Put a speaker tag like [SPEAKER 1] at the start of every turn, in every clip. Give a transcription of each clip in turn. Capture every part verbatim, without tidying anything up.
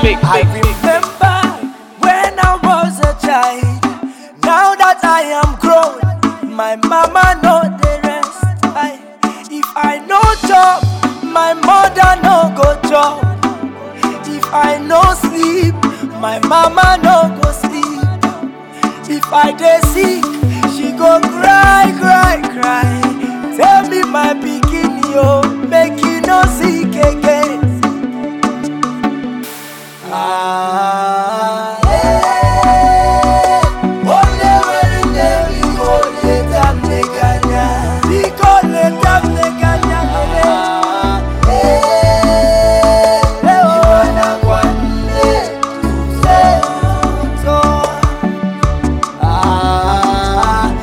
[SPEAKER 1] mix,
[SPEAKER 2] I
[SPEAKER 1] mix, mix.
[SPEAKER 2] remember when I was a child. Now that I am grown, my mama know the rest. I, if I no job, my mother no go job. If I no sleep, my mama no go sleep. If I dey sick, she go cry, cry, cry. Tell me my pikin yo, make you no sick again. Ah, eh, ole wele mi ole tam ne ganya, mi ole tam ne ganya ele. Eh, eh oh na kwande, eh so. Ah,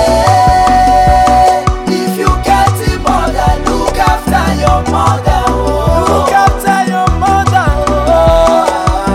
[SPEAKER 2] eh, if you get a mother, look after your mother. Oh. Look after your mother. Oh.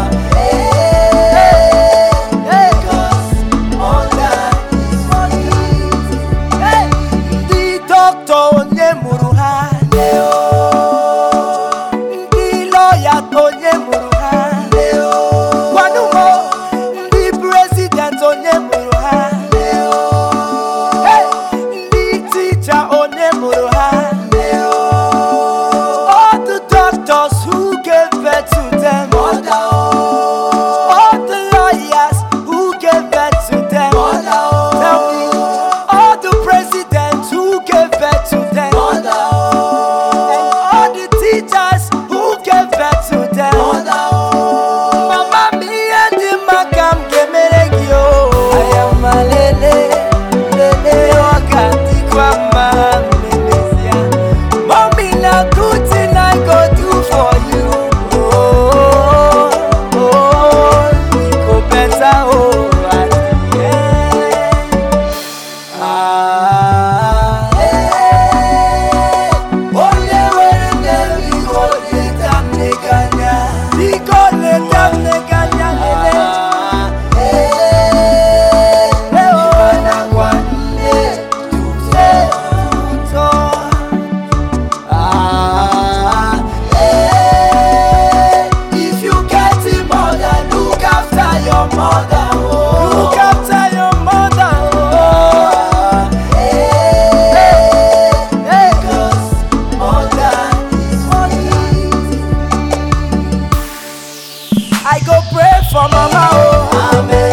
[SPEAKER 2] I go pray for mama, oh, amen,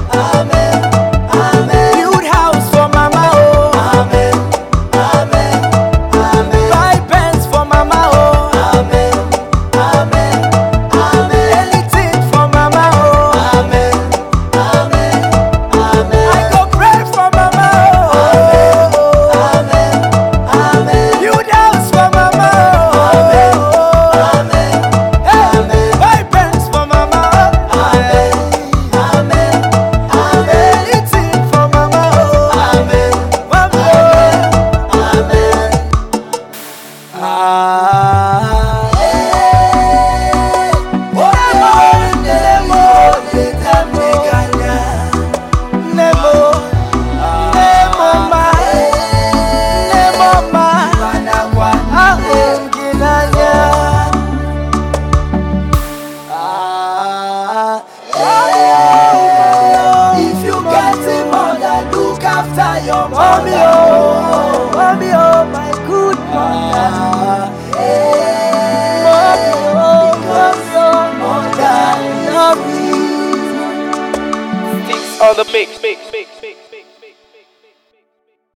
[SPEAKER 2] amen, amen. Build house for mama, oh, amen, amen, amen. Buy pens for mama, oh, amen, amen, amen. Anything for mama, oh, amen, amen, amen. I go pray for mama, oh, amen, amen. Build house for mama, oh, amen, amen, amen. Buy pens for mama. Your mommy, oh, mommy, oh, my good mother. Hey, mommy, oh, mommy, oh, mother, love me.
[SPEAKER 1] Sticks on the mix, mix, mix, mix.